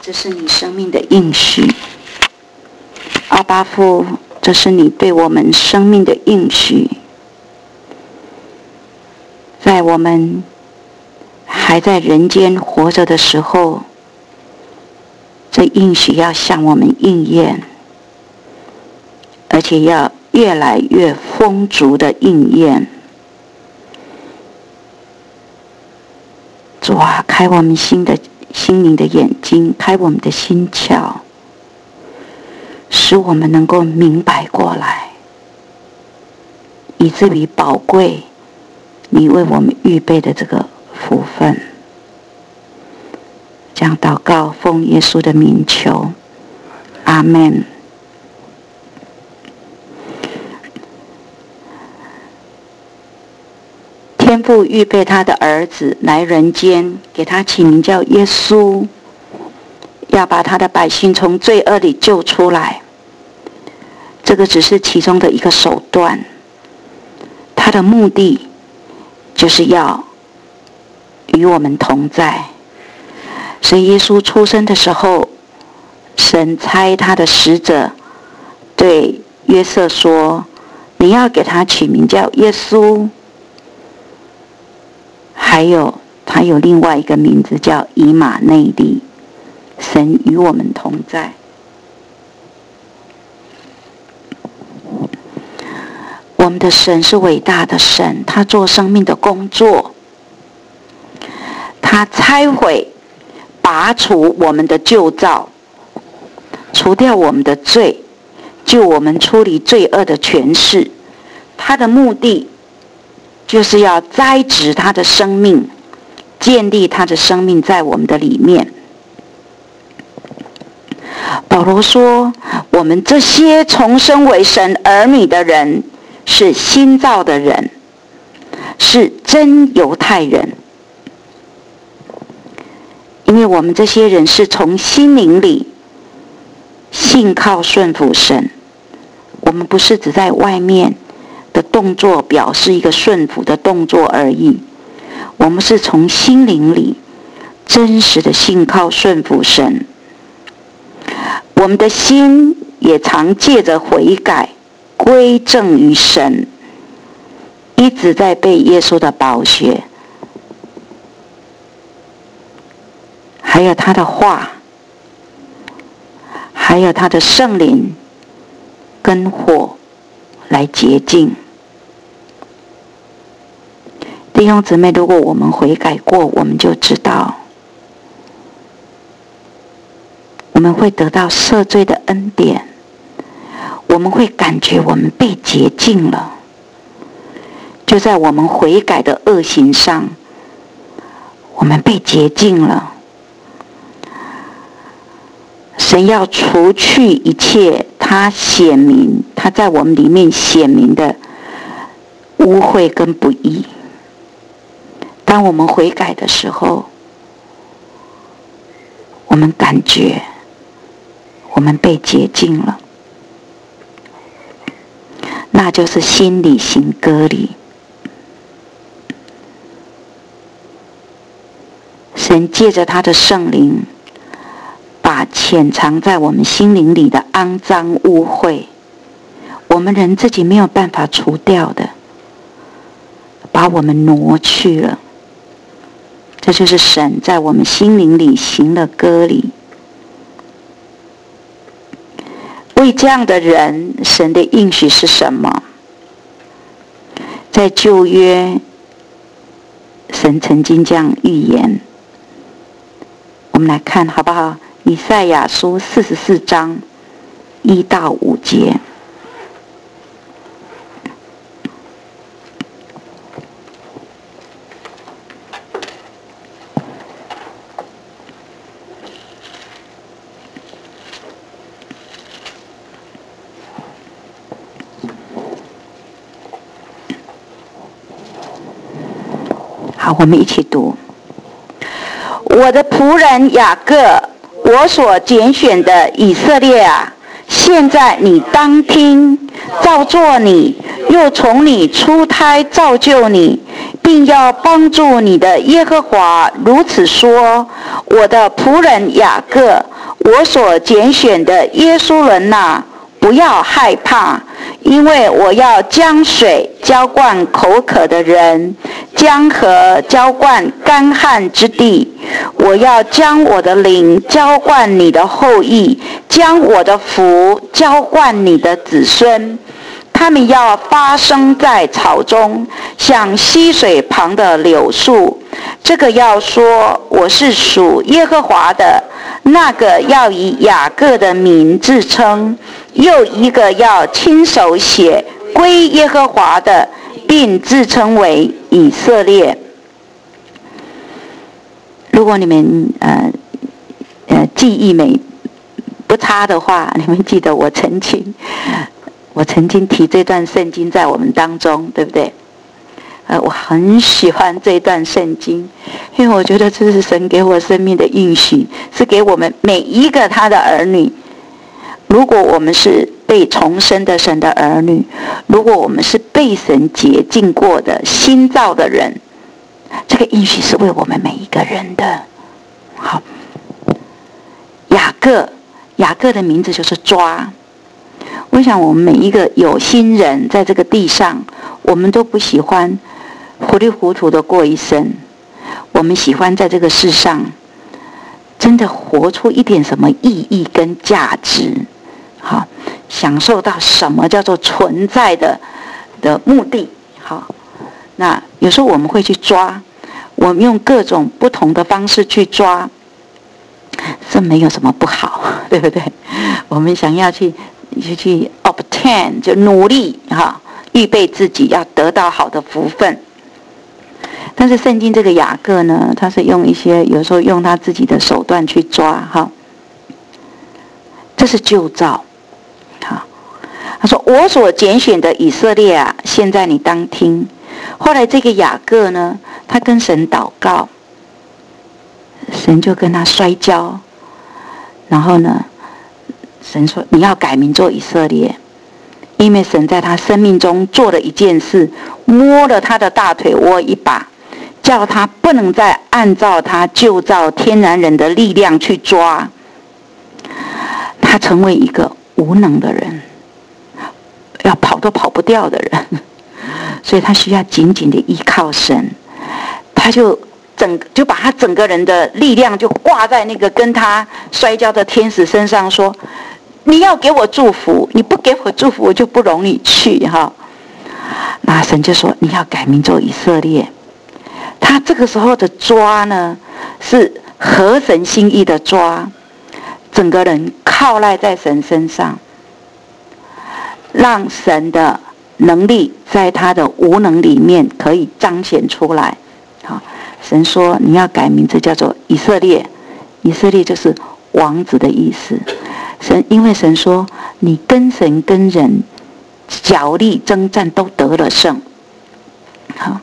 这是你生命的应许。阿爸父，这是你对我们生命的应许。在我们还在人间活着的时候，这应许要向我们应验，而且要越来越丰足的应验。主啊，开我们心灵的眼睛，开我们的心窍，使我们能够明白过来，以至于宝贵你为我们预备的这个福分。这样祷告，奉耶稣的名求，阿们。天父预备他的儿子来人间，给他起名叫耶稣，要把他的百姓从罪恶里救出来。这个只是其中的一个手段，他的目的就是要与我们同在。所以耶稣出生的时候，神差他的使者对约瑟说，你要给他取名叫耶稣，还有他有另外一个名字叫以马内利，神与我们同在。我们的神是伟大的神，他做生命的工作，他拆毁拔除我们的旧造，除掉我们的罪，救我们出离罪恶的权势。他的目的就是要栽植他的生命，建立他的生命在我们的里面。保罗说，我们这些重生为神儿女的人，是新造的人，是真犹太人。因为我们这些人是从心灵里信靠顺服神，我们不是只在外面的动作表示一个顺服的动作而已，我们是从心灵里真实的信靠顺服神。我们的心也常借着悔改归正于神，一直在被耶稣的宝血还有他的话，还有他的圣灵跟火来洁净。弟兄姊妹，如果我们悔改过，我们就知道我们会得到赦罪的恩典，我们会感觉我们被洁净了。就在我们悔改的恶行上，我们被洁净了。神要除去一切他显明，他在我们里面显明的污秽跟不义。当我们悔改的时候，我们感觉我们被洁净了，那就是心里行割礼。神借着他的圣灵，把潜藏在我们心灵里的肮脏污秽，我们人自己没有办法除掉的，把我们挪去了。这就是神在我们心灵里行了割礼。为这样的人，神的应许是什么？在旧约，神曾经这样预言，我们来看好不好？以赛亚书44章1到5节。好，我们一起读。我的仆人雅各，我所拣选的以色列啊，现在你当听，造作你，又从你出胎造就你，并要帮助你的耶和华如此说：我的仆人雅各， 我所拣选的耶稣人哪，不要害怕，因为我要将水浇灌口渴的人，江河浇灌干旱之地。我要将我的灵浇灌你的后裔，将我的福浇灌你的子孙。他们要发生在草中，像溪水旁的柳树。这个要说我是属耶和华的，那个要以雅各的名自称，又一个要亲手写归耶和华的，并自称为以色列。如果你们记忆不差的话，你们记得我曾经提这段圣经在我们当中，对不对？我很喜欢这段圣经，因为我觉得这是神给我生命的应许，是给我们每一个他的儿女。如果我们是被重生的神的儿女，如果我们是被神洁净过的新造的人，这个应许是为我们每一个人的。好，雅各的名字就是抓。我想我们每一个有心人在这个地上，我们都不喜欢糊里糊涂的过一生，我们喜欢在这个世上真的活出一点什么意义跟价值，好，享受到什么叫做存在的目的。好，那有时候我们会去抓，我们用各种不同的方式去抓，这没有什么不好，对不对？我们想要去 obtain， 就努力预备自己要得到好的福分。但是圣经这个雅各呢，他是用有时候用他自己的手段去抓，这是旧造。他说我所拣选的以色列啊，现在你当听。后来这个雅各呢，他跟神祷告，神就跟他摔跤，然后呢，神说你要改名做以色列，因为神在他生命中做了一件事，摸了他的大腿窝一把，叫他不能再按照他旧造天然人的力量去抓，他成为一个无能的人，要跑都跑不掉的人，所以他需要紧紧的依靠神。他就把他整个人的力量就挂在那个跟他摔跤的天使身上，说你要给我祝福，你不给我祝福我就不容你去。那神就说你要改名做以色列。他这个时候的抓呢，是合神心意的抓，整个人靠赖在神身上，让神的能力在他的无能里面可以彰显出来。神说你要改名字叫做以色列，以色列就是王子的意思。因为神说你跟神跟人角力征战都得了胜。好，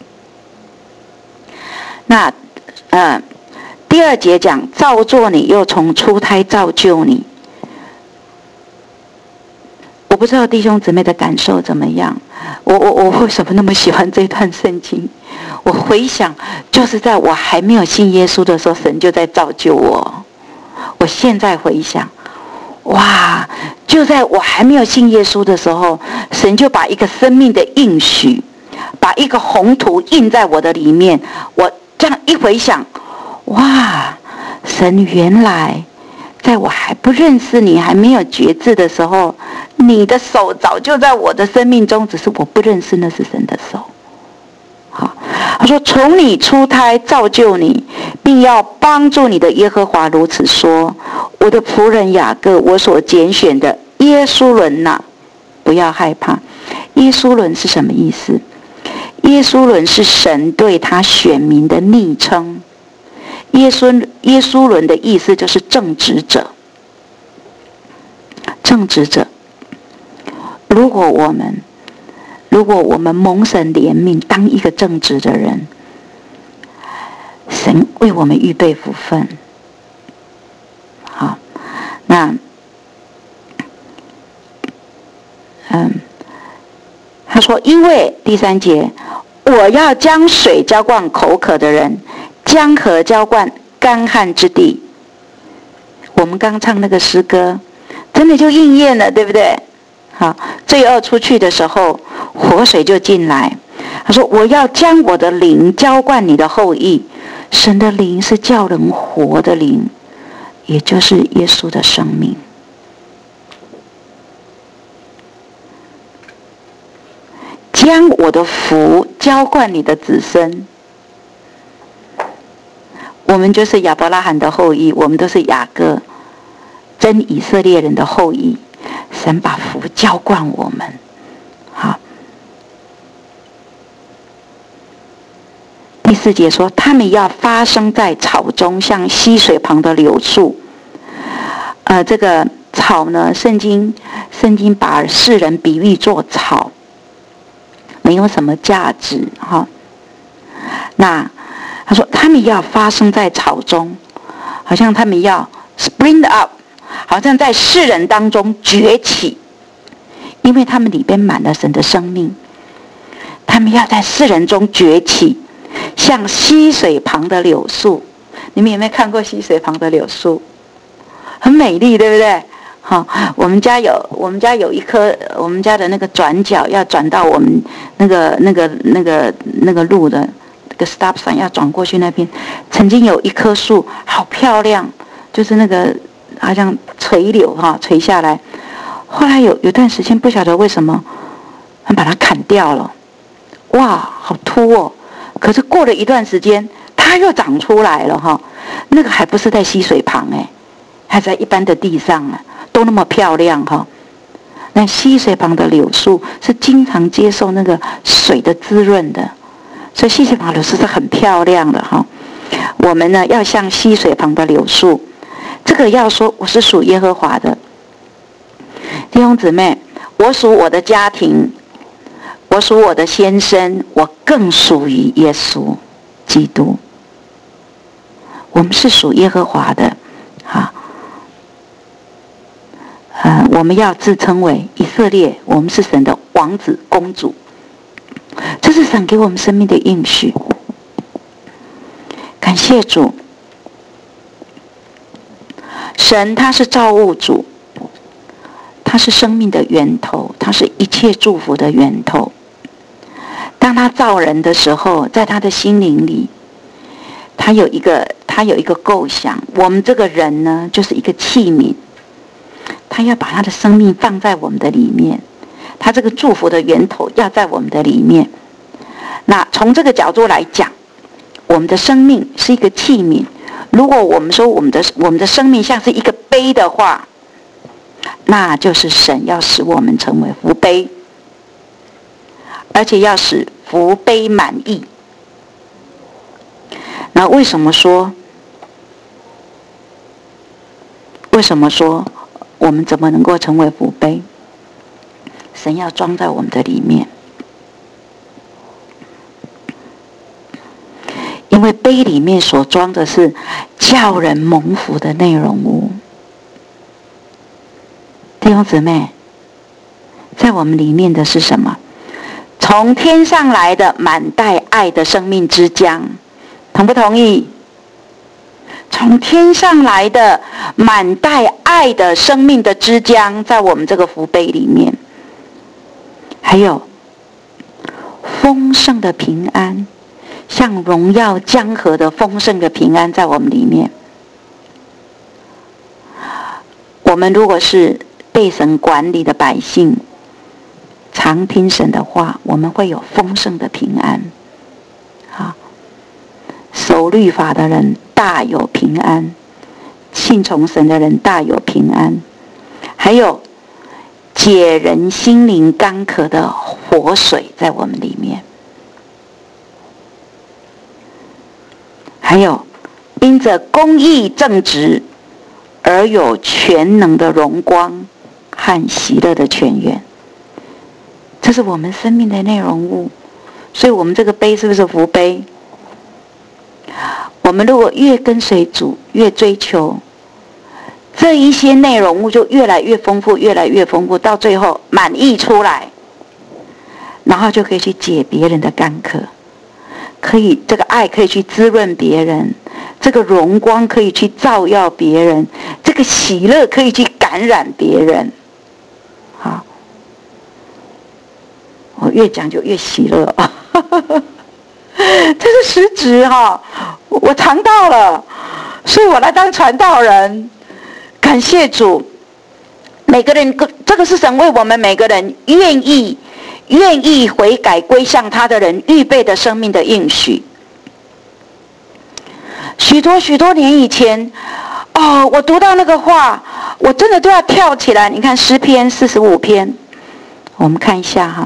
那第二节讲造作你，又从出胎造就你。我不知道弟兄姊妹的感受怎么样，我为什么那么喜欢这段圣经？我回想，就是在我还没有信耶稣的时候，神就在造就我。我现在回想，哇，就在我还没有信耶稣的时候，神就把一个生命的应许，把一个宏图印在我的里面。我这样一回想，哇，神原来在我还不认识你，还没有觉知的时候，你的手早就在我的生命中，只是我不认识那是神的手。好，他说从你出胎造就你，并要帮助你的耶和华如此说，我的仆人雅各，我所拣选的耶稣伦哪，不要害怕。耶稣伦是什么意思？耶稣伦是神对他选民的昵称。耶稣伦的意思就是正直者。正直者，如果我们蒙神怜悯，当一个正直的人，神为我们预备福分。好，那他说因为第3节，我要将水浇灌口渴的人，江河浇灌干旱之地。 我们刚唱那个诗歌，真的就应验了，对不对？好，罪恶出去的时候，活水就进来。他说：“我要将我的灵浇灌你的后裔。”神的灵是叫人活的灵，也就是耶稣的生命。将我的福浇灌你的子孙。我们就是亚伯拉罕的后裔，我们都是雅各真以色列人的后裔。神把福浇灌我们。好，第4节说，他们要发生在草中，像溪水旁的柳树。这个草呢，圣经把世人比喻作草，没有什么价值哈。那他说他们要发生在草中，好像他们要 spring up， 好像在世人当中崛起，因为他们里边满了神的生命。他们要在世人中崛起，像溪水旁的柳树。你们有没有看过溪水旁的柳树？很美丽，对不对？好，我们家有一棵，我们家的那个转角要转到我们那个路的那个 stop sign 要转过去那边，曾经有一棵树，好漂亮，就是那个好像垂柳垂下来。后来有段时间不晓得为什么，他把它砍掉了，哇，好秃哦！可是过了一段时间，它又长出来了哈。那个还不是在溪水旁还在一般的地上都那么漂亮哈。那溪水旁的柳树是经常接受那个水的滋润的，所以溪水旁的柳树是很漂亮的哈。我们呢要像溪水旁的柳树，这个要说我是属耶和华的。弟兄姊妹，我属我的家庭，我属我的先生，我更属于耶稣基督。我们是属耶和华的我们要自称为以色列，我们是神的王子公主，这是神给我们生命的应许。感谢主，神他是造物主，他是生命的源头，他是一切祝福的源头。当他造人的时候，在他的心灵里，他有一个构想，我们这个人呢就是一个器皿，他要把他的生命放在我们的里面，他这个祝福的源头要在我们的里面。那从这个角度来讲，我们的生命是一个器皿。如果我们说我们的生命像是一个杯的话，那就是神要使我们成为福杯，而且要使福杯满溢。那为什么说我们怎么能够成为福杯？神要装在我们的里面，因为杯里面所装的是叫人蒙福的内容物。弟兄姊妹，在我们里面的是什么？从天上来的满带爱的生命之江，同不同意？从天上来的满带爱的生命的之江，在我们这个福杯里面。还有丰盛的平安，像荣耀江河的丰盛的平安在我们里面。我们如果是被神管理的百姓，常听神的话，我们会有丰盛的平安。守律法的人大有平安，信从神的人大有平安。还有解人心灵干渴的活水在我们里面。还有因着公义正直而有全能的荣光和喜乐的泉源，这是我们生命的内容物。所以我们这个杯是不是福杯？我们如果越跟随主，越追求这一些内容物，就越来越丰富，越来越丰富，到最后满溢出来，然后就可以去解别人的干渴，这个爱可以去滋润别人， 这个荣光可以去照耀别人，这个喜乐可以去感染别人。好，我越讲就越喜乐啊！这是实质哈，我尝到了，所以我来当传道人。感谢主，每个人，这个是神为我们每个人愿意悔改归向他的人预备的生命的应许。许多年以前，我读到那个话，我真的都要跳起来。你看诗篇45篇，我们看一下哈。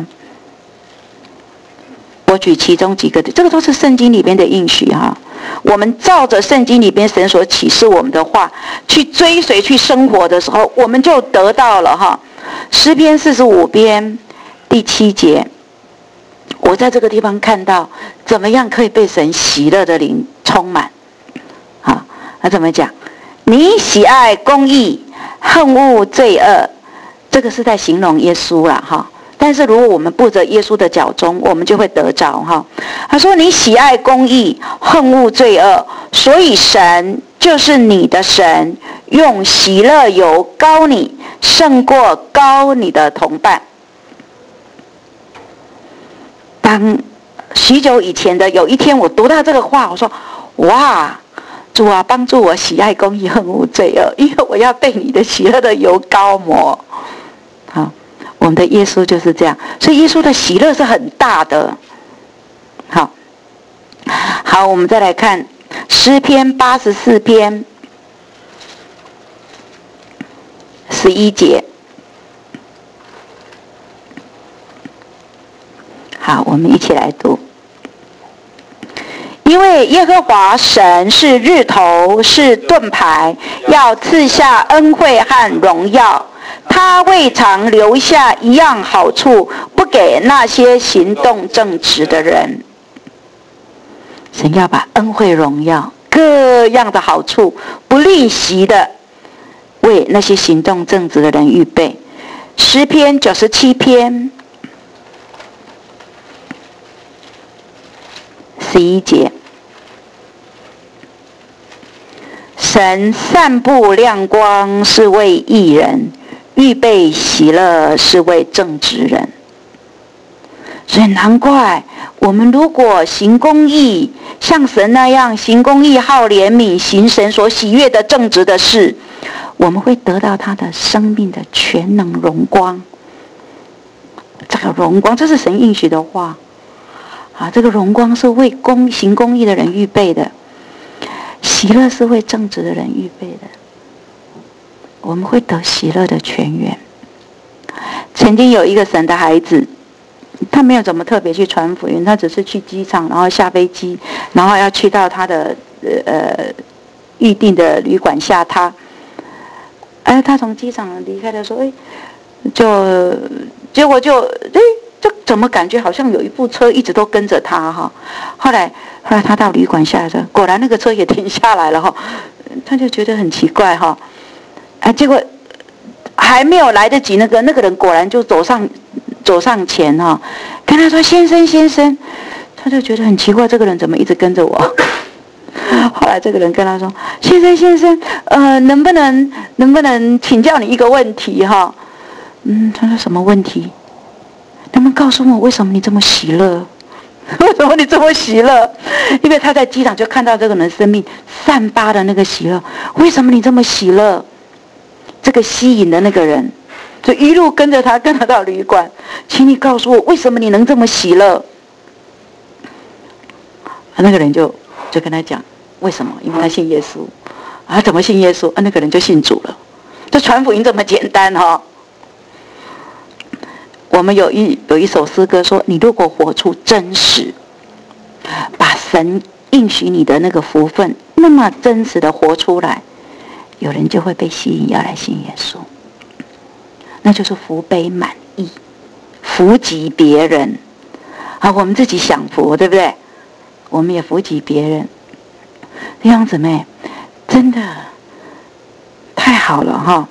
我举其中几个，这个都是圣经里边的应许哈。我们照着圣经里边神所启示我们的话去追随去生活的时候，我们就得到了哈。诗篇45篇第7节，我在这个地方看到怎么样可以被神喜乐的灵充满。好，那怎么讲？你喜爱公义，恨恶罪恶，这个是在形容耶稣啦哈。但是如果我们步着耶稣的脚踪，我们就会得着哈。他说你喜爱公义，恨恶罪恶，所以神就是你的神，用喜乐油膏你，胜过膏你的同伴。当许久以前的有一天，我读到这个话，我说哇，主啊，帮助我喜爱公义，恨恶罪恶，因为我要被你的喜乐的油膏抹。好，我们的耶稣就是这样，所以耶稣的喜乐是很大的。好，我们再来看诗篇84篇11节。好，我们一起来读。因为耶和华神是日头，是盾牌，要赐下恩惠和荣耀。他未尝留下一样好处，不给那些行动正直的人。神要把恩惠、荣耀各样的好处，不吝惜的为那些行动正直的人预备。诗篇97篇11节，神散布亮光是为义人，预备喜乐是为正直人。所以难怪我们如果行公义，像神那样行公义、好怜悯、行神所喜悦的正直的事，我们会得到他的生命的全能荣光。这个荣光，这是神应许的话啊！这个荣光是为行公义的人预备的，喜乐是为正直的人预备的。我们会得喜乐的泉源。曾经有一个神的孩子，他没有怎么特别去传福音，他只是去机场，然后下飞机，然后要去到他的预定的旅馆下榻。他从机场离开的时候，结果就怎么感觉好像有一部车一直都跟着他哈。后来他到旅馆下的时候，果然那个车也停下来了哈，他就觉得很奇怪哈。结果还没有来得及，那个人果然就走上前哈，跟他说先生，他就觉得很奇怪，这个人怎么一直跟着我？后来这个人跟他说，先生，能不能请教你一个问题哈？他说什么问题？能不能告诉我为什么你这么喜乐？为什么你这么喜乐？因为他在机场就看到这个人生命散发的那个喜乐，为什么你这么喜乐？这个吸引的那个人就一路跟着他到旅馆，请你告诉我为什么你能这么喜乐？那个人就跟他讲为什么？因为他信耶稣。怎么信耶稣？那个人就信主了。这传福音这么简单哈。我们有一首诗歌说，你如果活出真实，把神应许你的那个福分那么真实的活出来，有人就会被吸引要来信耶稣。那就是福杯满溢，福及别人。我们自己享福，对不对？我们也福及别人。弟兄姊妹，真的太好了哈！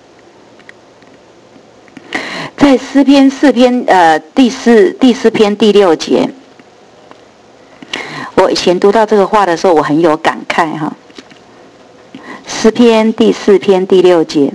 在诗篇4篇第四篇第6节， 我以前读到这个话的时候，我很有感慨哈。诗篇第4篇第6节，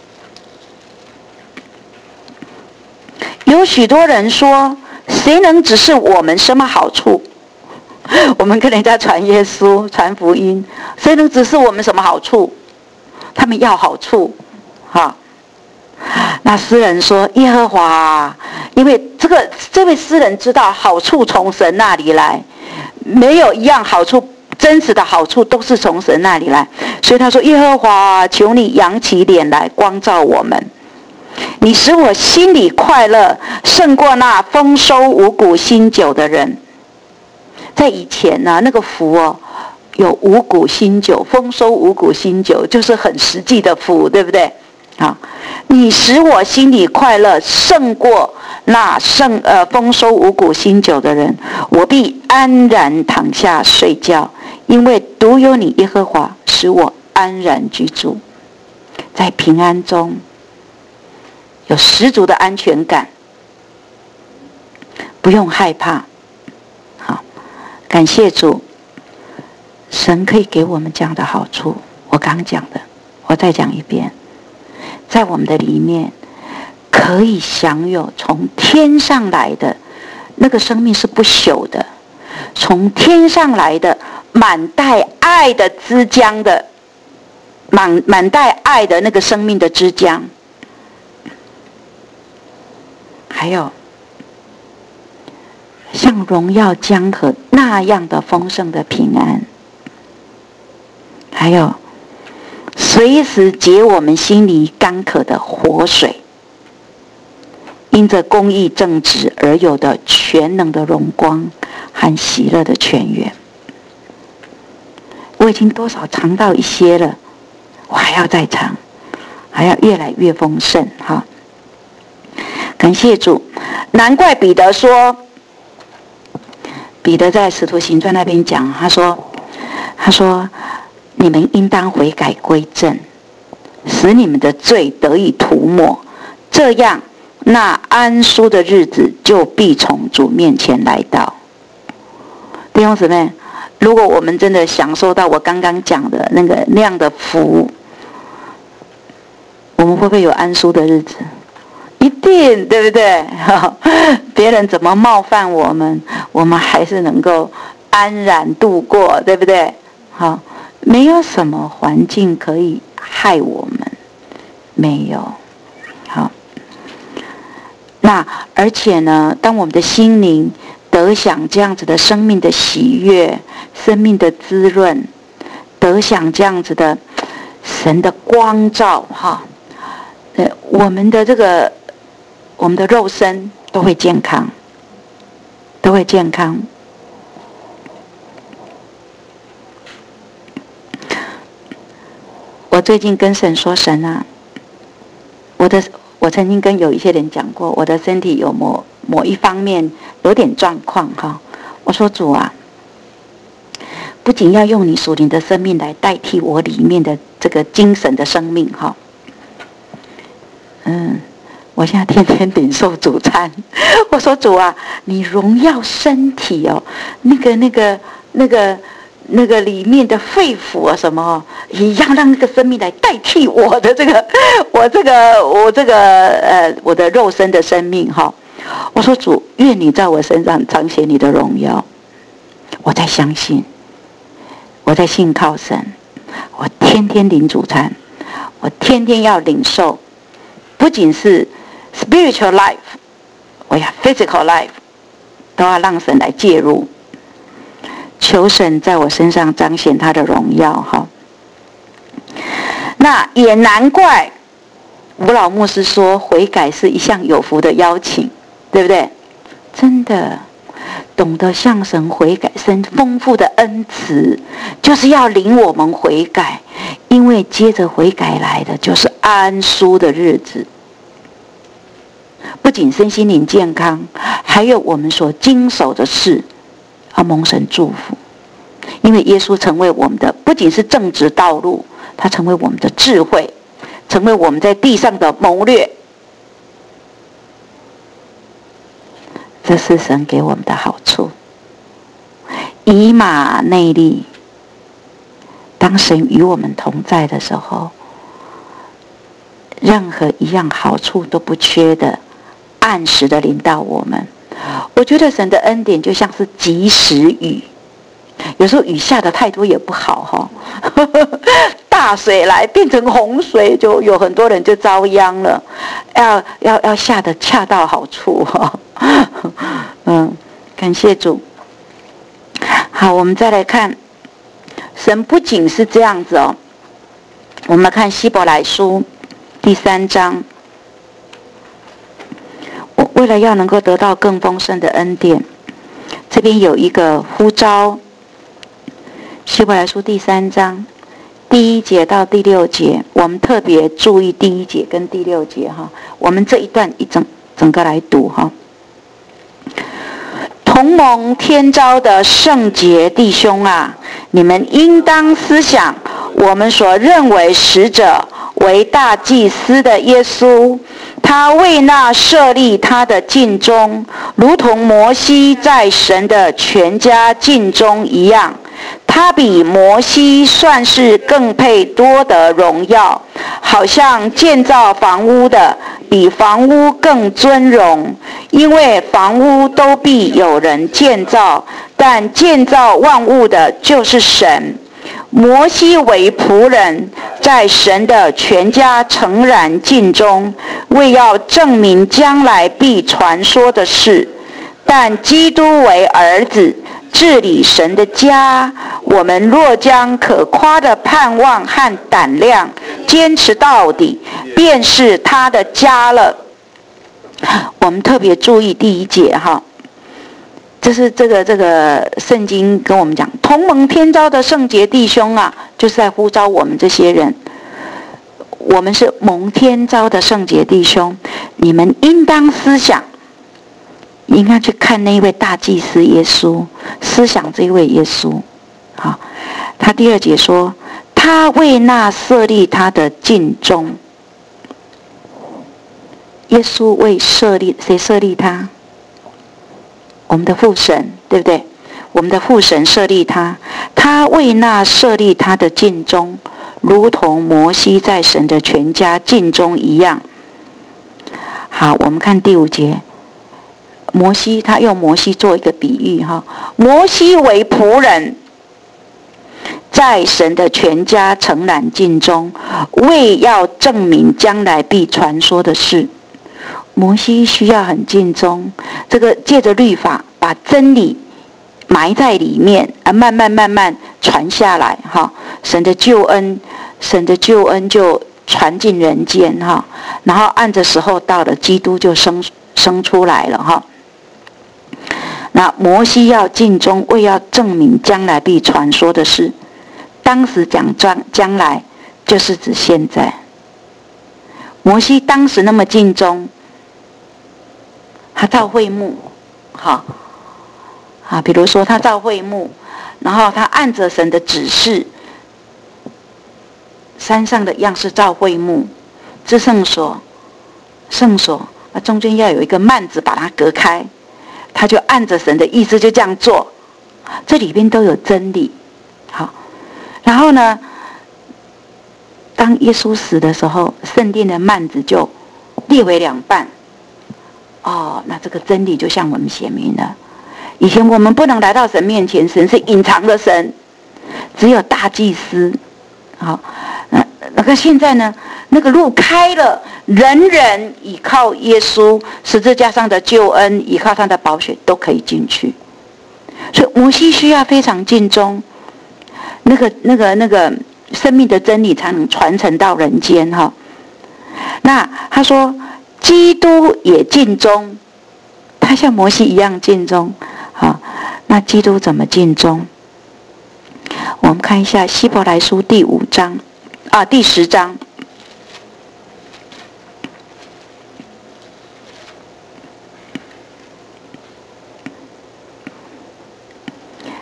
有许多人说，谁能指示我们什么好处？我们跟人家传耶稣、传福音，谁能指示我们什么好处？他们要好处，哈。那诗人说：“耶和华，因为这位诗人知道好处从神那里来，没有一样好处，真实的好处都是从神那里来，所以他说：耶和华，求你扬起脸来光照我们，你使我心里快乐，胜过那丰收五谷新酒的人。”在以前呢，那个福哦，有五谷新酒，丰收五谷新酒，就是很实际的福，对不对？啊，你使我心里快乐，胜过那丰收五谷新酒的人，我必安然躺下睡觉，因为独有你耶和华使我安然居住，在平安中有十足的安全感，不用害怕。好，感谢主，神可以给我们这样的好处。我刚讲的，我再讲一遍。在我们的里面可以享有从天上来的那个生命，是不朽的，从天上来的满带爱的枝浆的满带爱的那个生命的枝浆，还有像荣耀江河那样的丰盛的平安，还有随时解我们心里干渴的活水，因着公义正直而有的全能的荣光和喜乐的泉源。我已经多少尝到一些了，我还要再尝，还要越来越丰盛哈！感谢主，难怪彼得说，彼得在使徒行传那边讲，他说你们应当悔改归正，使你们的罪得以涂抹，这样那安舒的日子就必从主面前来到。弟兄姊妹，如果我们真的享受到我刚刚讲的那样的福，我们会不会有安舒的日子？一定，对不对？别人怎么冒犯我们，我们还是能够安然度过，对不对？好，没有什么环境可以害我们，没有。好，那而且呢，当我们的心灵得享这样子的生命的喜悦、生命的滋润，得享这样子的神的光照，哈，我们的肉身都会健康，都会健康。我最近跟神说，神啊，我曾经跟有一些人讲过，我的身体有某一方面有点状况哈。我说主啊，不仅要用你属灵的生命来代替我里面的这个精神的生命哈。我现在天天领受主餐。我说主啊，你荣耀身体哦，那个里面的肺腑啊什么，也要让那个生命来代替我的我的肉身的生命哈。我说主，愿你在我身上彰显你的荣耀。我在相信，我在信靠神，我天天领主餐，我天天要领受，不仅是 spiritual life， 我要 physical life， 都要让神来介入。求神在我身上彰显他的荣耀哈。那也难怪吴老牧师说，悔改是一项有福的邀请，对不对？真的懂得向神悔改，神丰富的恩慈就是要领我们悔改，因为接着悔改来的就是安舒的日子，不仅身心灵健康，还有我们所经手的事要蒙神祝福。因为耶稣成为我们的不仅是正直道路，他成为我们的智慧，成为我们在地上的谋略。这是神给我们的好处。 以马内利。当神与我们同在的时候，任何一样好处都不缺的，按时的临到我们。我觉得神的恩典就像是及时雨，有时候雨下的太多也不好大水来变成洪水，就有很多人就遭殃了。要下的恰到好处感谢主。好，我们再来看，神不仅是这样子哦。我们看希伯来书第3章，我为了要能够得到更丰盛的恩典，这边有一个呼召。希伯来书第3章第1节到第6节，我们特别注意第1节跟第6节哈。我们这一段整个来读哈。同蒙天召的圣洁弟兄啊，你们应当思想我们所认为使者为大祭司的耶稣，他为那设立他的尽忠，如同摩西在神的全家尽忠一样。他比摩西算是更配多得荣耀，好像建造房屋的比房屋更尊荣，因为房屋都必有人建造，但建造万物的就是神。摩西为仆人，在神的全家诚然尽忠，为要证明将来必传说的事。但基督为儿子，治理神的家，我们若将可夸的盼望和胆量坚持到底，便是他的家了。我们特别注意第1节哈，这是这个圣经跟我们讲，同蒙天召的圣洁弟兄啊，就是在呼召我们这些人。我们是蒙天召的圣洁弟兄，你们应当思想，应该去看那一位大祭司耶稣，思想这一位耶稣。好，他第2节说，他为那设立他的尽忠。耶稣为谁设立他？我们的父神，对不对？我们的父神设立他，他为那设立他的尽忠，如同摩西在神的全家尽忠一样。好，我们看第5节。摩西，他用摩西做一个比喻哈。摩西为仆人，在神的全家诚然尽忠，为要证明将来必传说的事。摩西需要很尽忠，这个借着律法把真理埋在里面，慢慢传下来哈。神的救恩就传进人间哈，然后按着时候到了，基督就生出来了哈。那摩西要尽忠，为要证明将来必传说的事。当时讲将来，就是指现在。摩西当时那么尽忠，他造会幕，好啊，比如说他造会幕，然后他按着神的指示，山上的样式造会幕，至圣所，中间要有一个幔子把它隔开。他就按着神的意思就这样做，这里边都有真理。好，然后呢，当耶稣死的时候，圣殿的幔子就裂为2半。那这个真理就向我们显明了。以前我们不能来到神面前，神是隐藏的神，只有大祭司。好，那个现在呢，那个路开了，人人依靠耶稣十字架上的救恩，依靠他的宝血都可以进去。所以摩西需要非常尽忠，那个生命的真理才能传承到人间哈。那他说基督也尽忠，他像摩西一样尽忠。好，那基督怎么尽忠？我们看一下希伯来书第10章。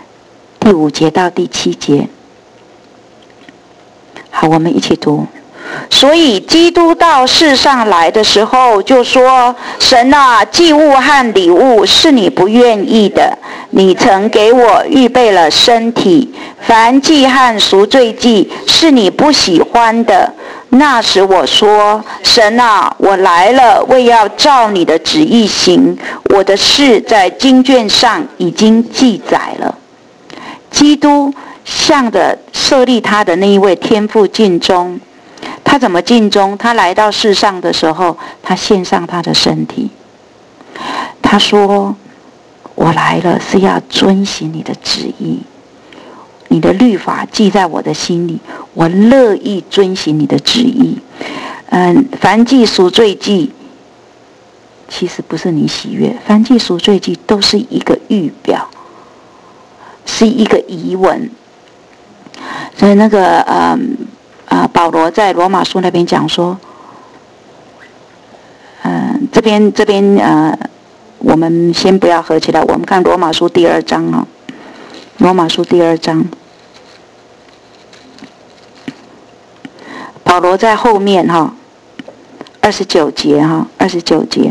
第5节到第7节。好，我们一起读。 所以基督到世上来的时候就说，神啊，祭物和礼物是你不愿意的，你曾给我预备了身体，燔祭和赎罪祭是你不喜欢的。那时我说，神啊，我来了，为要照你的旨意行，我的事在经卷上已经记载了。基督向着设立他的那一位天父尽忠。他怎么尽忠？他来到世上的时候，他献上他的身体。他说，我来了是要遵行你的旨意，你的律法记在我的心里，我乐意遵行你的旨意。燔祭赎罪祭其实不是你喜悦，燔祭赎罪祭都是一个预表，是一个遗文。所以那个保罗在罗马书那边讲说，这边我们先不要合起来，我们看罗马书第2章哦，罗马书第2章，保罗在后面29节，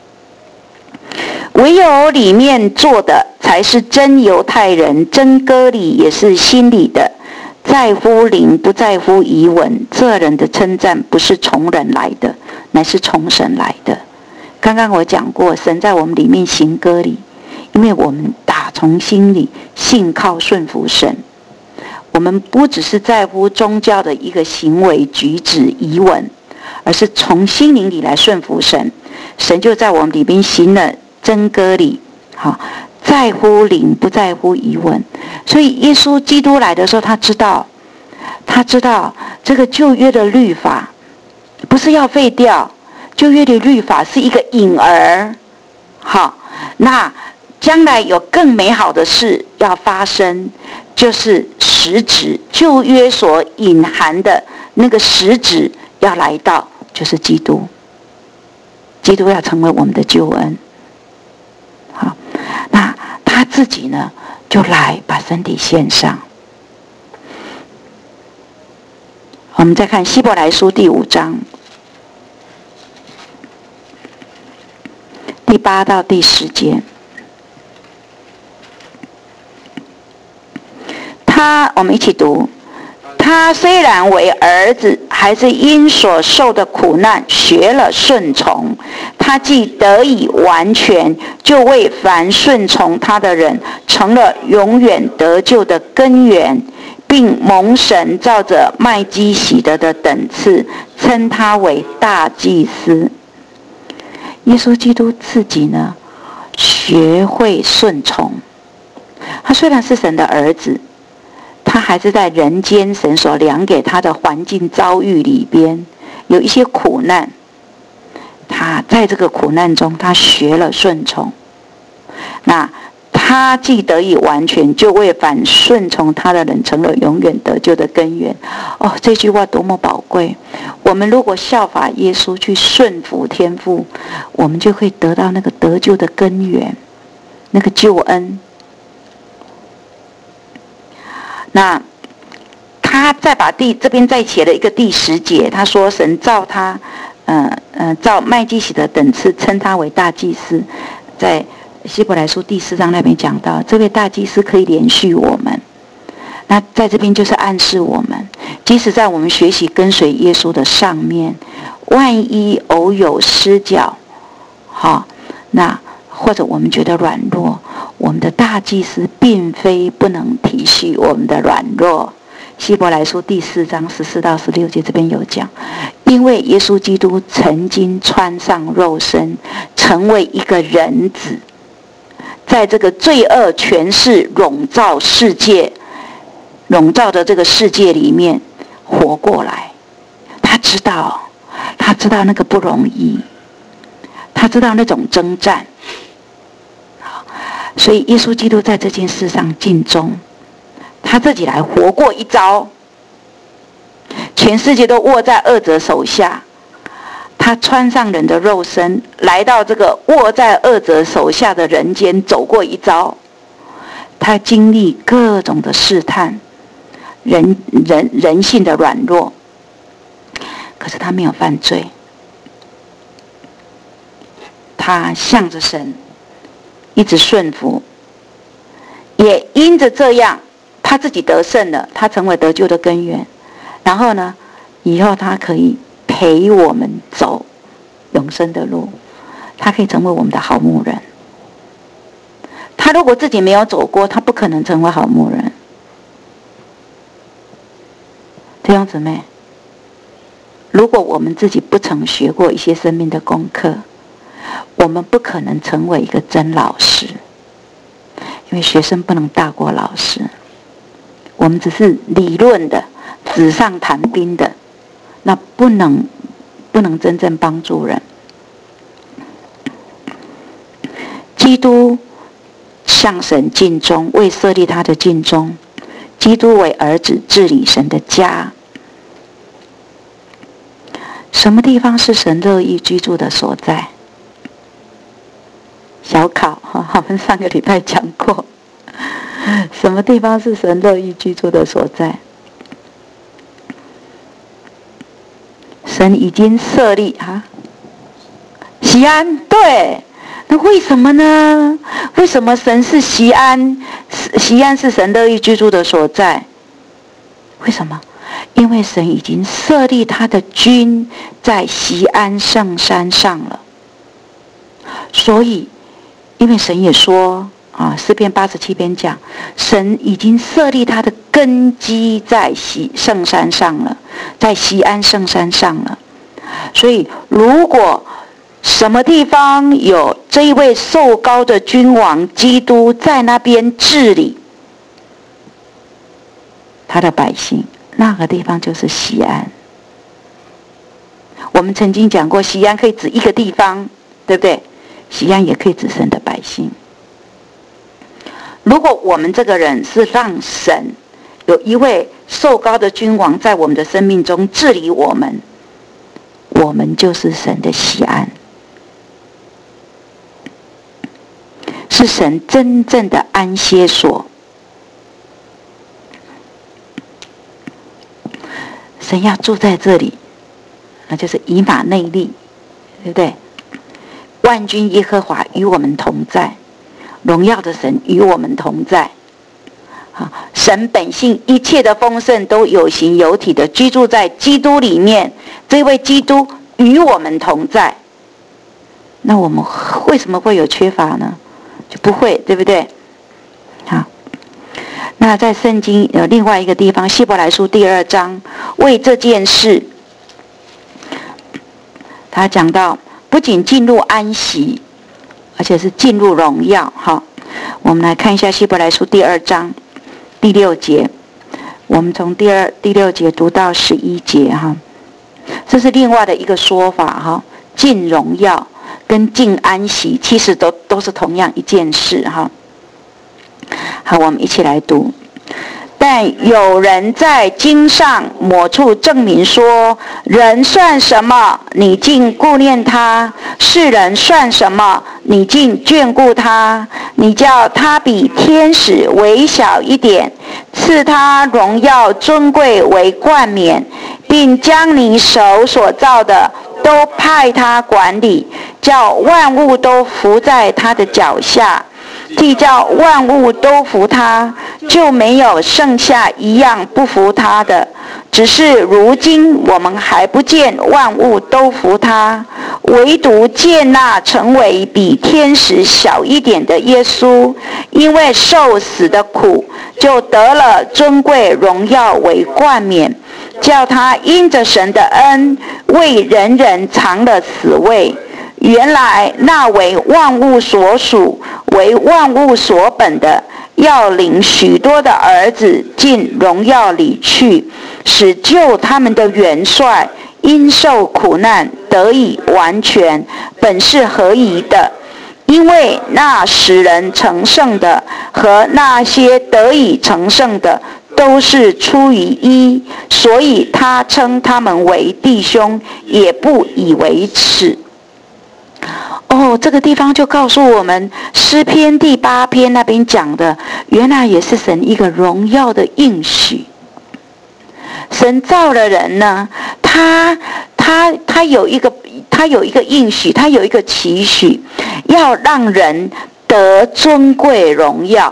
唯有里面做的才是真犹太人，真割礼也是心里的，在乎灵不在乎遗文，这人的称赞不是从人来的，乃是从神来的。刚刚我讲过，神在我们里面行割礼，因为我们打从心里信靠顺服神，我们不只是在乎宗教的一个行为举止遗文，而是从心灵里来顺服神，神就在我们里面行了真割礼，在乎灵不在乎遗文。所以耶稣基督来的时候，他知道这个旧约的律法不是要废掉，旧约的律法是一个影儿，那将来有更美好的事要发生，就是实质，旧约所隐含的那个实质要来到，就是基督。基督要成为我们的救恩。好，那他自己呢，就来把身体献上。我们再看希伯来书第5章第8到第10节。我们一起读。他虽然为儿子，还是因所受的苦难学了顺从。他既得以完全，就为凡顺从他的人成了永远得救的根源，并蒙神照着麦基洗德的等次，称他为大祭司。耶稣基督自己呢，学会顺从。他虽然是神的儿子，他还是在人间神所量给他的环境遭遇里边有一些苦难，他在这个苦难中他学了顺从。那他既得以完全，就为凡顺从他的人成了永远得救的根源。这句话多么宝贵！我们如果效法耶稣去顺服天父，我们就会得到那个得救的根源，那个救恩。那他再把这边再写了一个第10节，他说神照他照麦基洗德等次称他为大祭司。在希伯来书第4章那边讲到，这位大祭司可以连续我们。那在这边就是暗示我们，即使在我们学习跟随耶稣的上面，万一偶有失脚，那或者我们觉得软弱，我们的大祭司并非不能体恤我们的软弱。希伯来书第4章14到16节这边有讲，因为耶稣基督曾经穿上肉身，成为一个人子，在这个罪恶权势笼罩的这个世界里面活过来。他知道那个不容易，他知道那种征战。所以耶稣基督在这件事上尽忠，他自己来活过一遭，全世界都握在恶者手下，他穿上人的肉身，来到这个握在恶者手下的人间走过一遭。他经历各种的试探，人性的软弱。 可是他没有犯罪，他向着神一直顺服，也因着这样，他自己得胜了，他成为得救的根源。然后呢，以后他可以陪我们走永生的路，他可以成为我们的好牧人。他如果自己没有走过，他不可能成为好牧人。弟兄姊妹，如果我们自己不曾学过一些生命的功课，我们不可能成为一个真老师，因为学生不能大过老师。我们只是理论的、纸上谈兵的，那不能真正帮助人。基督向神尽忠，为设立他的尽忠。基督为儿子治理神的家。什么地方是神乐意居住的所在？小考，我们上个礼拜讲过，什么地方是神乐意居住的所在？神已经设立锡安，对。那为什么呢？为什么神是锡安？锡安是神乐意居住的所在。为什么？因为神已经设立他的军在锡安圣山上了。所以，因为神也说诗篇87篇讲，神已经设立他的根基在圣山上了，在锡安圣山上了。所以，如果什么地方有这一位受膏的君王基督在那边治理他的百姓，那个地方就是锡安。我们曾经讲过，锡安可以指一个地方，对不对？锡安也可以指神的百姓。如果我们这个人是让神有一位受膏的君王在我们的生命中治理我们，我们就是神的锡安，是神真正的安歇所。神要住在这里，那就是以马内利，对不对？万军耶和华与我们同在，荣耀的神与我们同在。神本性一切的丰盛都有形有体的居住在基督里面，这位基督与我们同在。那我们为什么会有缺乏呢？就不会，对不对？好，那在圣经有另外一个地方，希伯来书第2章，为这件事，他讲到不仅进入安息，而且是进入荣耀。好，我们来看一下希伯来书第2章第6节，我们从第6节读到11节哈，这是另外的一个说法哈，进荣耀跟进安息其实都是同样一件事哈。好，我们一起来读。但有人在经上某处证明说，人算什么，你竟顾念他；世人算什么，你竟眷顾他？你叫他比天使微小一点，赐他荣耀尊贵为冠冕，并将你手所造的都派他管理，叫万物都服在他的脚下。既叫万物都服他，就没有剩下一样不服他的。只是如今我们还不见万物都服他，唯独见那成为比天使小一点的耶稣，因为受死的苦，就得了尊贵荣耀为冠冕，叫他因着神的恩，为人人尝了死味。原来那为万物所属，为万物所本的，要领许多的儿子进荣耀里去，使救他们的元帅因受苦难得以完全，本是合宜的。因为那使人成圣的和那些得以成圣的都是出于一，所以他称他们为弟兄，也不以为耻。这个地方就告诉我们，诗篇第8篇那边讲的，原来也是神一个荣耀的应许。神造了人呢，他他有一个应许，他有一个期许，要让人得尊贵荣耀。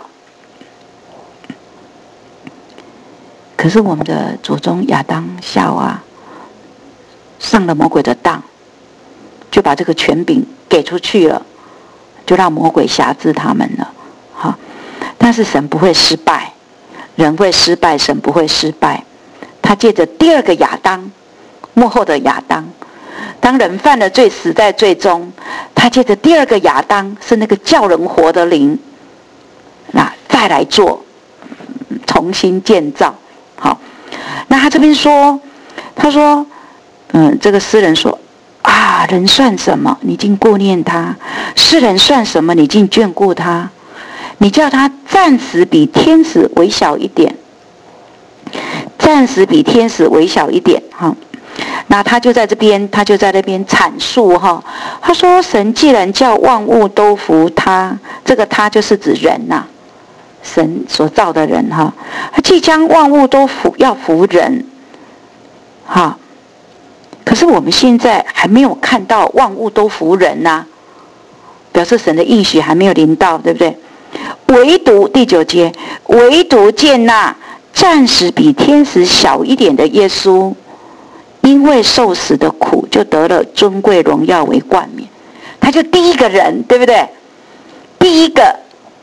可是我们的祖宗亚当夏娃上了魔鬼的当，就把这个权柄给出去了，就让魔鬼辖制他们了。好，但是神不会失败，人会失败，神不会失败。他借着第二个亚当，末后的亚当，当人犯了罪，死在罪中，他借着第二个亚当，是那个叫人活的灵，那再来做重新建造。好，那他这边说，他说，这个诗人说啊，人算什么？你竟顾念他；世人算什么？你竟眷顾他？你叫他暂时比天使微小一点，暂时比天使微小一点。哈，那他就在这边阐述哈，他说神既然叫万物都服他，这个他就是指人呐、神所造的人哈，他即将万物都要服人，哈。可是我们现在还没有看到万物都服人呐、表示神的应许还没有临到，对不对？唯独第9节，唯独见那暂时比天使小一点的耶稣，因为受死的苦，就得了尊贵荣耀为冠冕。他就第一个人，对不对？第一个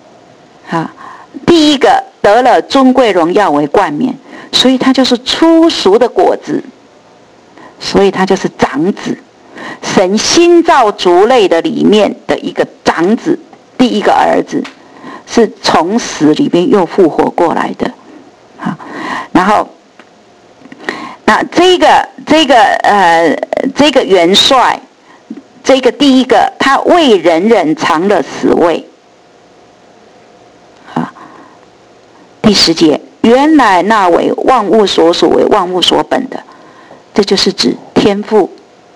得了尊贵荣耀为冠冕，所以他就是初熟的果子，所以他就是长子，神新造族类的里面的一个长子，第一个儿子，是从死里边又复活过来的。好，然后那这个元帅，这个第一个，他为人忍尝了死味。第10节，原来那为万物所属，为万物所本的，这就是指天父。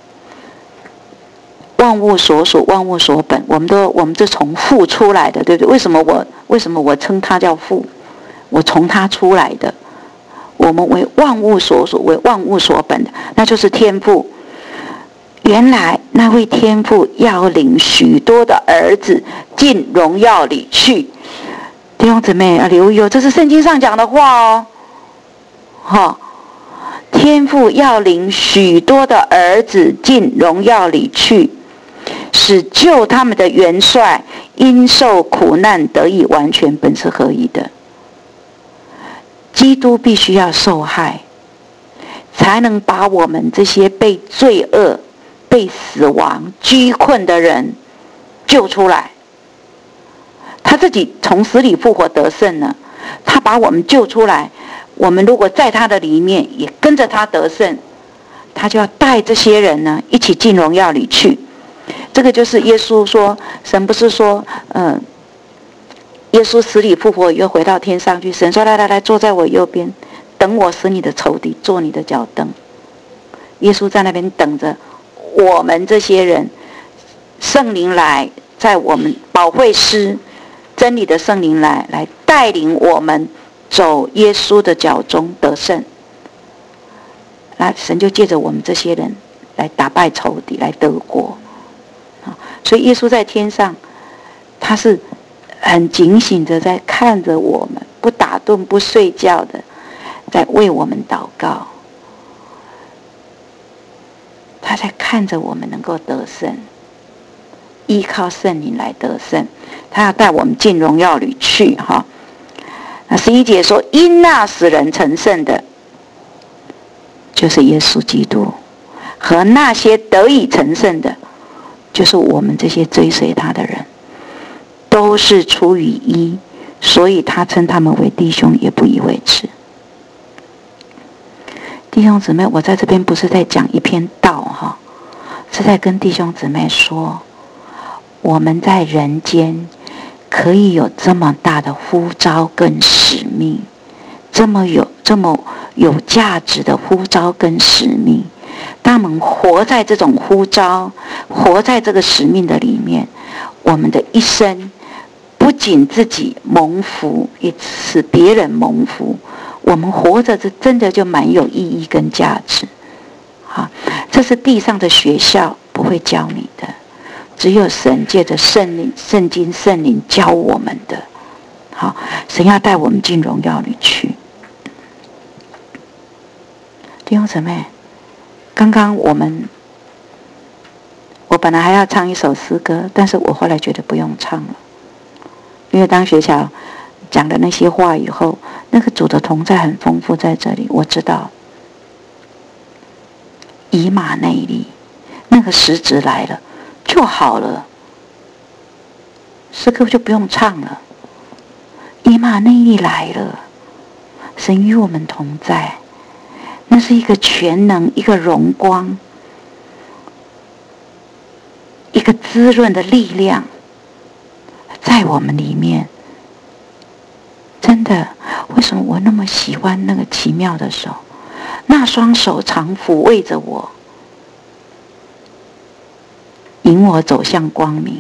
万物所属，万物所本，我们这从父出来的，对不对？为什么我称他叫父？我从他出来的，我们为万物所属，为万物所本的，那就是天父。原来那位天父要领许多的儿子进荣耀里去。弟兄姊妹要留意哦，这是圣经上讲的话哦。天父要领许多的儿子进荣耀里去，使救他们的元帅因受苦难得以完全，本是合宜的。基督必须要受害，才能把我们这些被罪恶、被死亡拘困的人救出来。他自己从死里复活得胜了，他把我们救出来，我们如果在他的里面也跟着他得胜，他就要带这些人呢一起进荣耀里去。这个就是耶稣说，神不是说耶稣死里复活又回到天上去，神说来坐在我右边，等我使你的仇敌做你的脚凳。耶稣在那边等着我们这些人，圣灵来，在我们保惠师真理的圣灵来带领我们走耶稣的脚中得胜。那神就借着我们这些人来打败仇敌，来得国。所以耶稣在天上，他是很警醒着在看着我们，不打盹不睡觉的在为我们祷告。他在看着我们能够得胜，依靠圣灵来得胜。他要带我们进荣耀里去哈。那11节说，因那使人成圣的，就是耶稣基督，和那些得以成圣的，就是我们这些追随他的人，都是出于一，所以他称他们为弟兄，也不以为耻。弟兄姊妹，我在这边不是在讲一篇道哈，是在跟弟兄姊妹说，我们在人间可以有这么大的呼召跟使命，这么有价值的呼召跟使命。当我们活在这种呼召，活在这个使命的里面，我们的一生不仅自己蒙福，也使别人蒙福。我们活着这真的就蛮有意义跟价值。 好，这是地上的学校不会教你的，只有神借着圣灵、圣经、圣灵教我们的。好，神要带我们进荣耀里去。弟兄姊妹，刚刚我本来还要唱一首诗歌，但是我后来觉得不用唱了，因为当学校讲的那些话以后，那个主的同在很丰富在这里。我知道以马内利，那个时值来了就好了，诗歌就不用唱了。以马内利来了，神与我们同在，那是一个全能，一个荣光，一个滋润的力量在我们里面。真的，为什么我那么喜欢那个奇妙的手？那双手常抚慰着我，引我走向光明。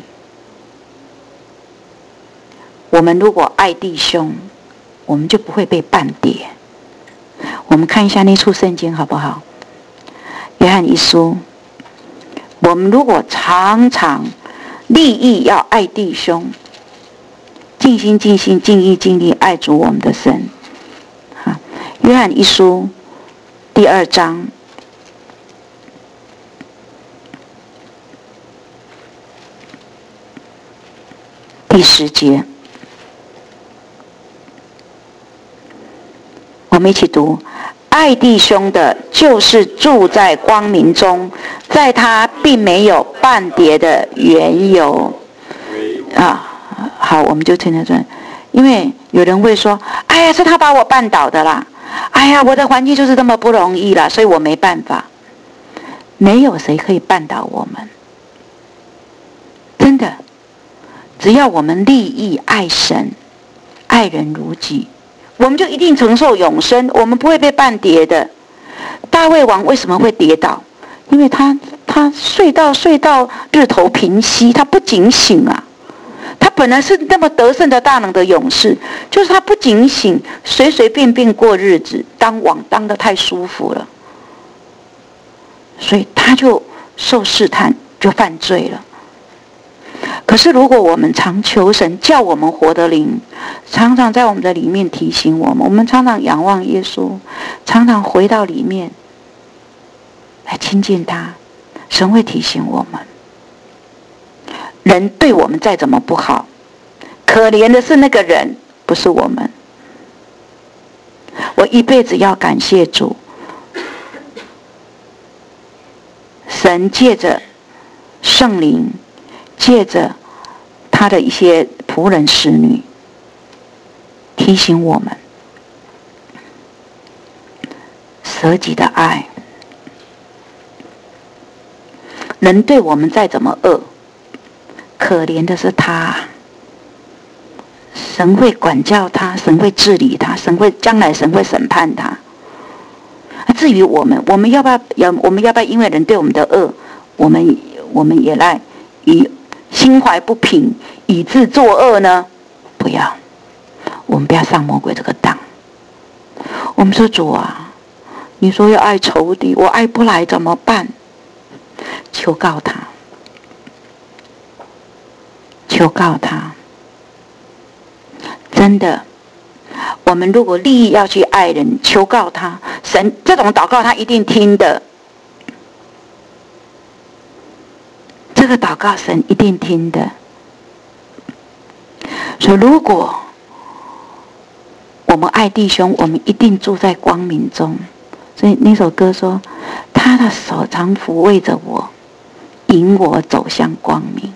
我们如果爱弟兄，我们就不会被绊跌。我们看一下那处圣经好不好？约翰一书，我们如果常常立意要爱弟兄，尽心尽心尽意尽力爱主我们的神。约翰一书第2章第10节，我们一起读：爱弟兄的，就是住在光明中，在他并没有絆跌的缘由。好，我们就听得准。因为有人会说：哎呀，是他把我绊倒的啦，哎呀，我的环境就是这么不容易啦，所以我没办法。没有谁可以绊倒我们，真的，只要我们立意爱神，爱人如己，我们就一定承受永生，我们不会被绊跌的。大卫王为什么会跌倒？因为他睡到日头平息，他不警醒啊。他本来是那么得胜的大能的勇士，就是他不警醒，随随便便过日子，当王当得太舒服了，所以他就受试探，就犯罪了。可是如果我们常求神叫我们活得灵，常常在我们的里面提醒我们常常仰望耶稣，常常回到里面来亲近他，神会提醒我们。人对我们再怎么不好，可怜的是那个人，不是我们。我一辈子要感谢主，神借着圣灵，借着他的一些仆人使女，提醒我们舍己的爱。人对我们再怎么恶，可怜的是他，神会管教他，神会治理他，将来神会审判他。至于我们要不要因为人对我们的恶，我们也来以心怀不平，以致作恶呢？不要，我们不要上魔鬼这个当。我们说主啊，你说要爱仇敌，我爱不来怎么办？求告他，求告他。真的，我们如果立意要去爱人，求告他，神这种祷告他一定听的。这个祷告神一定听的。所以如果我们爱弟兄，我们一定住在光明中。所以那首歌说，他的手常抚慰着我，引我走向光明。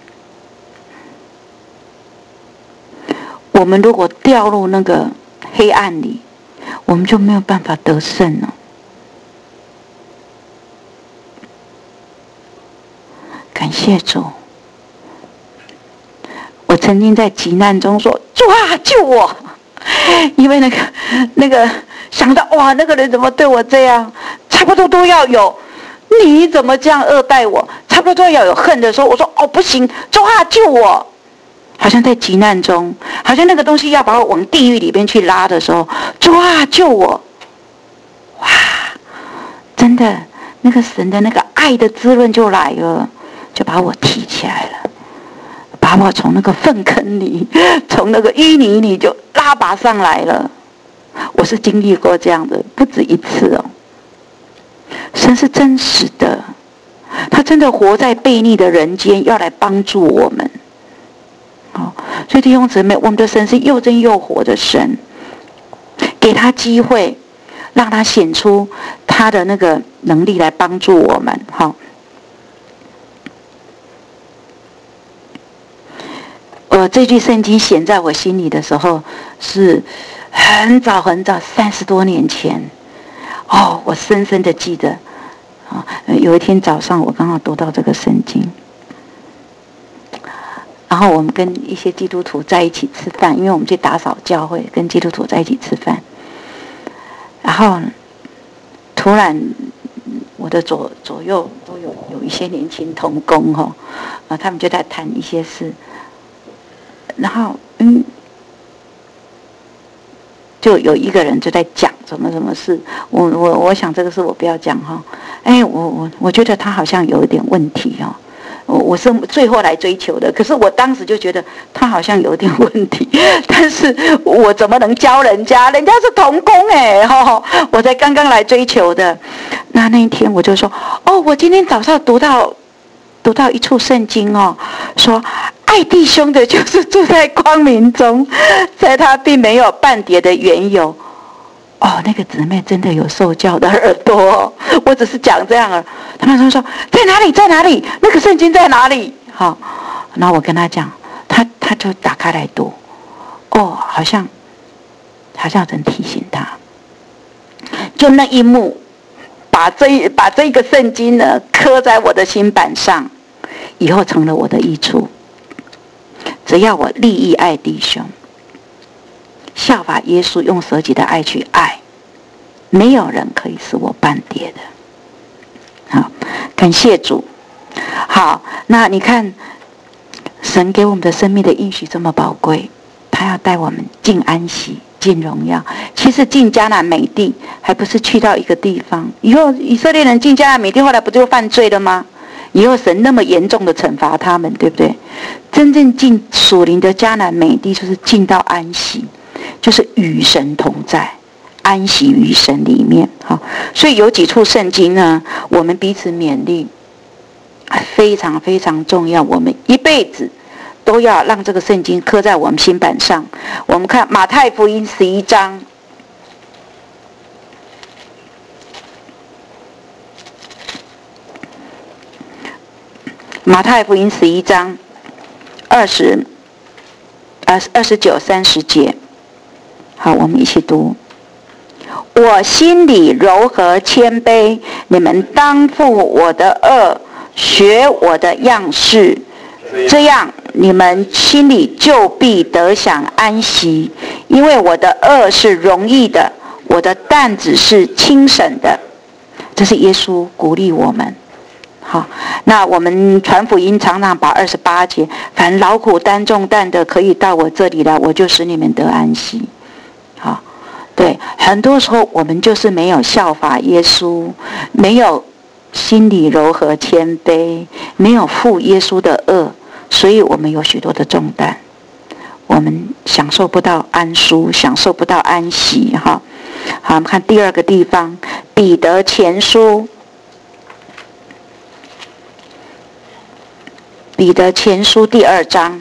我们如果掉入那个黑暗里，我们就没有办法得胜了。感谢主。我曾经在急难中说：主啊，救我！因为那个想到哇，那个人怎么对我这样，差不多都要有，你怎么这样恶待我？差不多都要有恨的时候，我说哦不行，主啊救我！好像在急难中，好像那个东西要把我往地狱里边去拉的时候，主啊救我！哇，真的那个神的那个爱的滋润就来了，就把我提起来了，把我从那个粪坑里，从那个淤泥里就拉拔上来了。我是经历过这样的，不止一次哦。神是真实的，他真的活在悖逆的人间，要来帮助我们。好，所以弟兄姊妹，我们的神是又真又活的神，给他机会，让他显出他的那个能力来帮助我们。好，这句圣经显在我心里的时候，是很早很早，30多年前。我深深的记得。有一天早上，我刚好读到这个圣经，然后我们跟一些基督徒在一起吃饭，因为我们去打扫教会，跟基督徒在一起吃饭。然后突然，我的左右都有一些年轻同工他们就在谈一些事，然后就有一个人就在讲什么事，我想这个事我不要讲我觉得他好像有一点问题我是最后来追求的，可是我当时就觉得他好像有点问题，但是我怎么能教人家？人家是同工我才刚刚来追求的。那一天我就说，我今天早上读到一处圣经说爱弟兄的就是住在光明中，在他并没有半点的缘由。那个姊妹真的有受教的耳朵我只是讲这样他们说在哪里在哪里，那个圣经在哪里？好，然后我跟他讲，他就打开来读，好像人提醒他，就那一幕，把这个圣经呢刻在我的心板上，以后成了我的益处。只要我立意爱弟兄，效法耶稣用舍己的爱去爱，没有人可以使我半跌的。好，感谢主。好，那你看神给我们的生命的应许这么宝贵，他要带我们进安息，进荣耀。其实进迦南美地还不是去到一个地方，以后以色列人进迦南美地，后来不就犯罪了吗？以后神那么严重的惩罚他们，对不对？真正进属灵的迦南美地，就是进到安息，就是与神同在，安息于神里面。好，所以有几处圣经呢，我们彼此勉励，非常非常重要。我们一辈子都要让这个圣经刻在我们心板上。我们看马太福音11章。马太福音11章29、30节，好，我们一起读。我心里柔和谦卑，你们当负我的恶，学我的样式，这样你们心里就必得享安息，因为我的恶是容易的，我的担子是轻省的。这是耶稣鼓励我们。好，那我们传福音常常把28节，凡劳苦担重担的，可以到我这里来，我就使你们得安息。好，对，很多时候我们就是没有效法耶稣，没有心里柔和谦卑，没有负耶稣的恶，所以我们有许多的重担，我们享受不到安舒，享受不到安息。好，我们看第二个地方，彼得前书。彼得前书第2章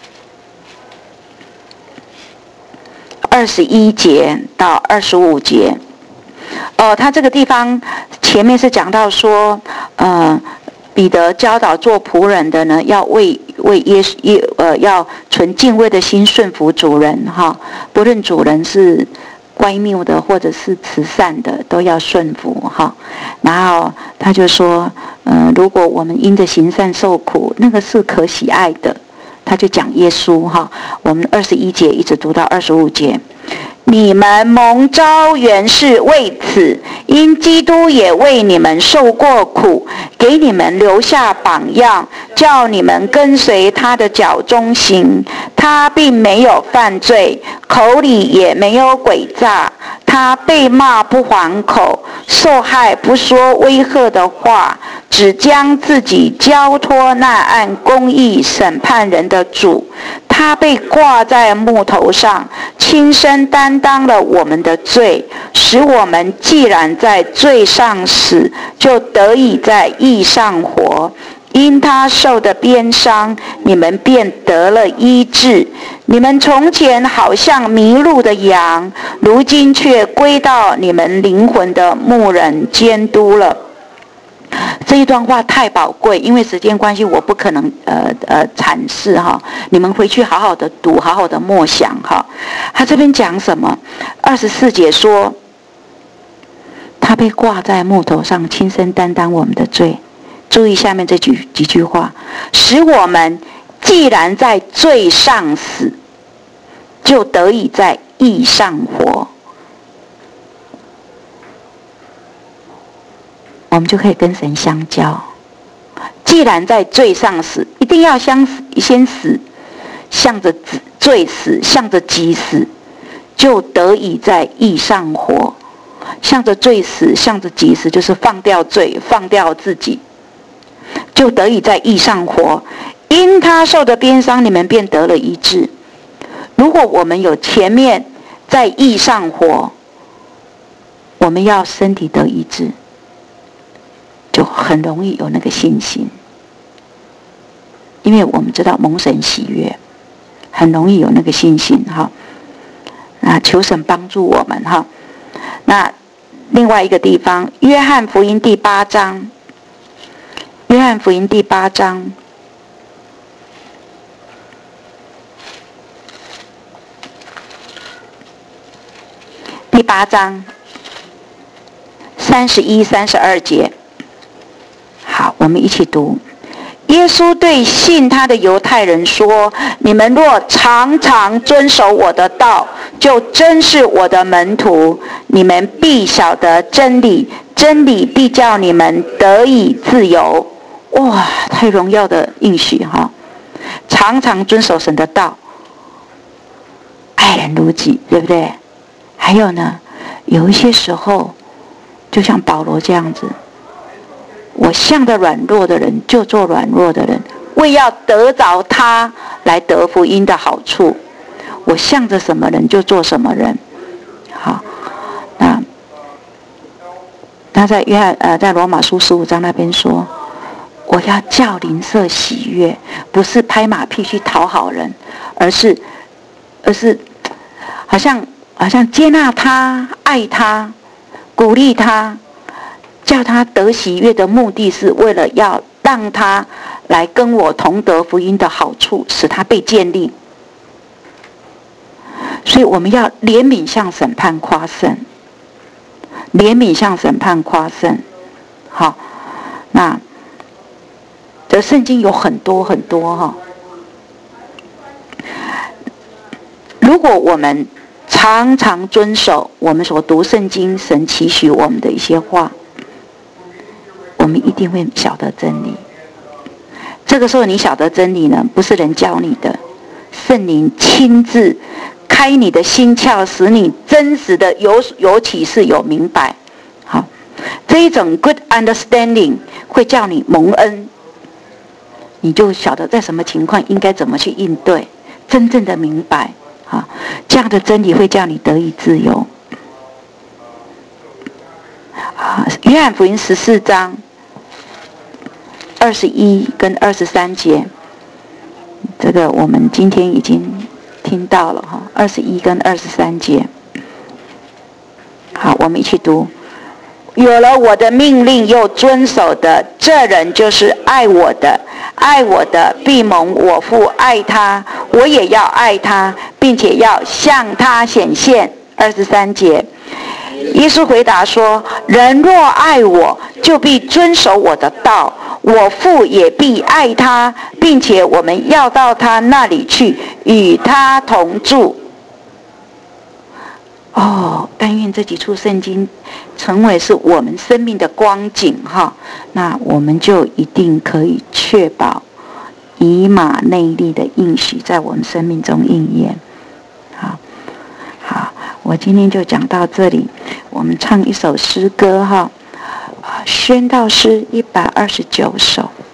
21节到25节。他这个地方前面是讲到说，彼得教导做仆人的呢，要为要存敬畏的心顺服主人哈，不论主人是乖谬的或者是慈善的，都要顺服哈。然后他就说，如果我们因着行善受苦，那个是可喜爱的。他就讲耶稣哈，我们21节一直读到25节， 你们蒙召原是为此，因基督也为你们受过苦，给你们留下榜样，叫你们跟随他的脚中行。他并没有犯罪，口里也没有诡诈。他被骂不还口，受害不说威吓的话，只将自己交托那按公义审判人的主。他被挂在木头上，亲身担当了我们的罪，使我们既然在罪上死，就得以在义上活。因他受的鞭伤，你们便得了医治。你们从前好像迷路的羊，如今却归到你们灵魂的牧人监督了。这一段话太宝贵，因为时间关系，我不可能阐释哈。你们回去好好的读，好好的默想哈。他这边讲什么？24节说，他被挂在木头上，亲身担当我们的罪。注意下面这几句话，使我们既然在罪上死，就得以在义上活。我们就可以跟神相交。既然在罪上死，一定要先死，向着罪死，向着己死，就得以在义上活。向着罪死，向着己死，就是放掉罪，放掉自己，就得以在义上活。因他受的鞭伤，你们便得了医治。如果我们有前面在义上活，我们要身体得医治，就很容易有那个信心，因为我们知道蒙神喜悦，很容易有那个信心哈。那求神帮助我们哈。那另外一个地方，约翰福音第8章，约翰福音第8章。第8章31、32节，好，我们一起读。耶稣对信他的犹太人说：你们若常常遵守我的道，就真是我的门徒。你们必晓得真理，真理必叫你们得以自由。哇，太荣耀的应许哈！常常遵守神的道，爱人如己，对不对？还有呢，有一些时候，就像保罗这样子，我向着软弱的人就做软弱的人，为要得着他来得福音的好处。我向着什么人就做什么人。好，那他在在罗马书15章那边说，我要叫邻舍喜悦，不是拍马屁去讨好人，而是好像接纳他、爱他、鼓励他，叫他得喜悦的目的是为了要让他来跟我同得福音的好处，使他被建立。所以我们要怜悯向审判夸胜，怜悯向审判夸胜。好，那这圣经有很多很多哈。如果我们常常遵守我们所读圣经神期许我们的一些话，我们一定会晓得真理。这个时候你晓得真理呢，不是人教你的，圣灵亲自开你的心窍，使你真实的有启示、有明白。好，这一种 good understanding 会叫你蒙恩，你就晓得在什么情况应该怎么去应对，真正的明白。好，这样的真理会叫你得以自由。约翰福音14章21跟23节，这个我们今天已经听到了哈，21跟23节。好，我们一起读。有了我的命令又遵守的，这人就是爱我的。爱我的必蒙我父爱他，我也要爱他，并且要向他显现。23节，耶稣回答说：人若爱我，就必遵守我的道，我父也必爱他，并且我们要到他那里去，与他同住。 但愿这几处圣经成为是我们生命的光景哈，那我们就一定可以确保以马内利的应许在我们生命中应验。好，我今天就讲到这里。我们唱一首诗歌哈，宣道诗129首。